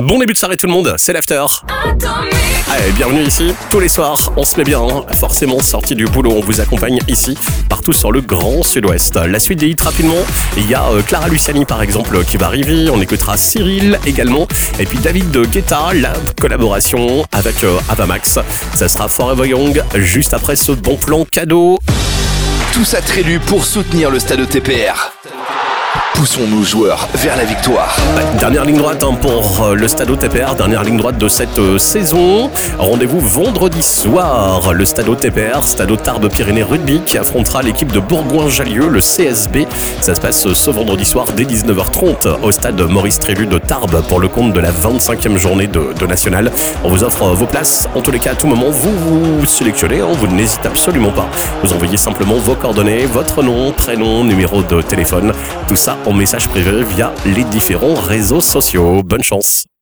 Bon début de soirée tout le monde, c'est l'after. Allez, bienvenue ici, tous les soirs, on se met bien, forcément sorti du boulot, on vous accompagne ici, partout sur le Grand Sud-Ouest. La suite des hits rapidement, il y a Clara Luciani par exemple qui va arriver, on écoutera Cyril également, et puis David Guetta, la collaboration avec Avamax. Ça sera Forever Young, juste après ce bon plan cadeau. Tous attribués pour soutenir le Stade TPR. Poussons nos joueurs vers la victoire. Dernière ligne droite pour le Stade TPR, dernière ligne droite de cette saison. Rendez-vous vendredi soir, le Stade TPR, Stade Tarbes Pyrénées Rugby qui affrontera l'équipe de Bourgoin-Jallieu, le CSB. Ça se passe ce vendredi soir dès 19h30 au stade Maurice Trélu de Tarbes pour le compte de la 25e journée de National. On vous offre vos places. En tous les cas, à tout moment, vous sélectionnez, vous n'hésitez absolument pas. Vous envoyez simplement vos coordonnées, votre nom, prénom, numéro de téléphone, tout ça en message privé via les différents réseaux sociaux. Bonne chance.